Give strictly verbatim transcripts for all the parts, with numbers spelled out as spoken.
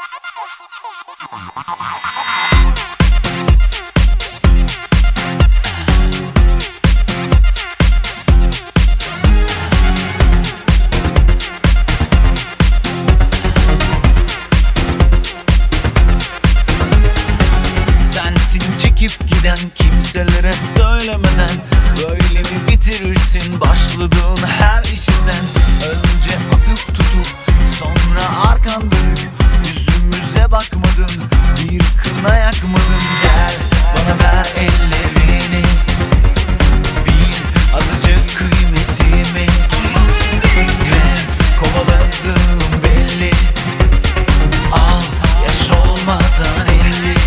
Sensin çekip giden, kimselere söylemeden böyle mi bitirirsin başladığın her işi sen? Önce atıp tutup sonra arkan dönüp yüzümüze bakmadın, bir kına yakmadın. Gel bana ver ellerini, bil azıcık kıymetimi. Ne kovaladığım belli, al yaş olmadan elli.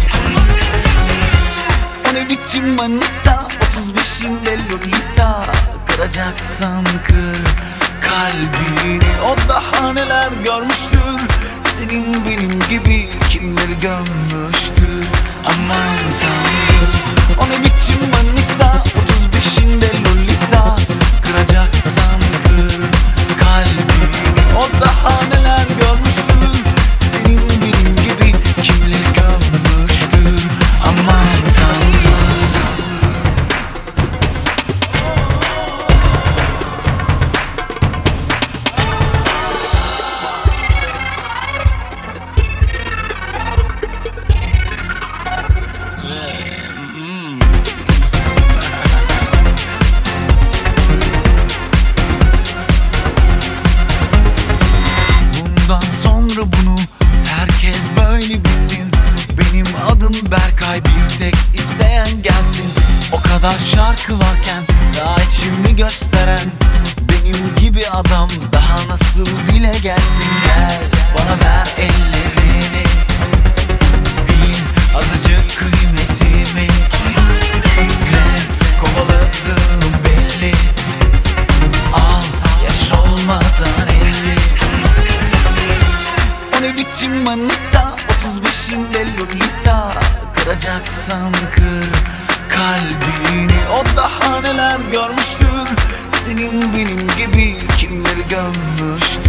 O ne biçim manita, otuz beşinde lolita. Kıracaksan kır kalbini, o daha neler görmüştür. Senin benim gibi kimleri gömmüştür. Aman tanrım, o ne biçim manita, otuz beşinde lolita. Kıracaksan kır kalbini, o daha neler görmüştür. Senin benim gibi kimleri gömmüştür. Aman tanrım. Bundan sonra bunu herkes böyle bilsin. Benim adım Berkay, bir tek isteyen gelsin. O kadar şarkı varken daha içimi gösteren benim gibi adam daha nasıl dile gelsin? Gel bana ver ellerini, bil azıcık kıymetimi. Ne kovaladığım belli, al yaş olmadan elli. O ne biçim manita, otuz beşinde lolita. Kıracaksan kır kalbini, o daha neler görmüştür. Senin benim gibi kimleri gömmüştür.